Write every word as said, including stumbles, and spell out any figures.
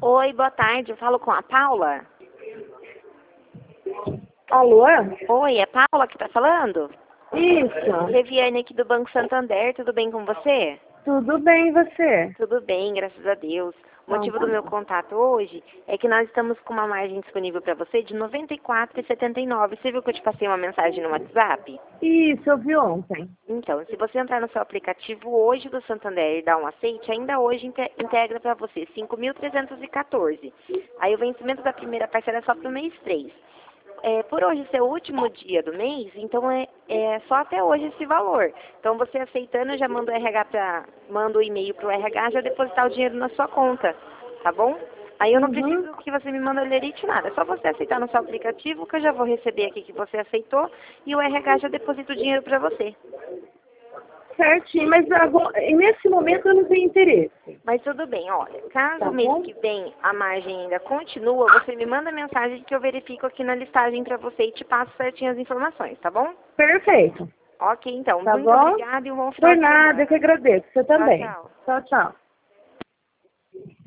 Oi, boa tarde. Eu falo com a Paula. Alô? Oi, é Paula que tá falando? Isso. Reviane aqui do Banco Santander, tudo bem com você? Tudo bem, e você? Tudo bem, graças a Deus. O Então, motivo tá do meu bom. contato hoje é que nós estamos com uma margem disponível para você de noventa e quatro reais e setenta e nove centavos. Você viu que eu te passei uma mensagem no WhatsApp? Isso, eu vi ontem. Então, se você entrar no seu aplicativo hoje do Santander e dar um aceite, ainda hoje inte- integra para você cinco mil trezentos e quatorze. Aí o vencimento da primeira parcela é só para o mês três. É, por hoje ser o último dia do mês, então é, é só até hoje esse valor. Então você aceitando, eu já manda o R H pra, manda o e-mail para o R H já depositar o dinheiro na sua conta, tá bom? Aí eu não Uhum. preciso que você me manda lerite nada, é só você aceitar no seu aplicativo que eu já vou receber aqui que você aceitou e o R H já deposita o dinheiro para você. Certinho, mas agora, e nesse momento eu não tenho interesse. Mas tudo bem, olha, caso Tá o mês bom? que vem a margem ainda continua, você me manda mensagem que eu verifico aqui na listagem para você e te passo certinho as informações, tá bom? Perfeito. Ok, então. Tá Muito bom? obrigada e um bom final Por de nada, eu que semana. agradeço. Você Tchau, também. tchau. Tchau, tchau.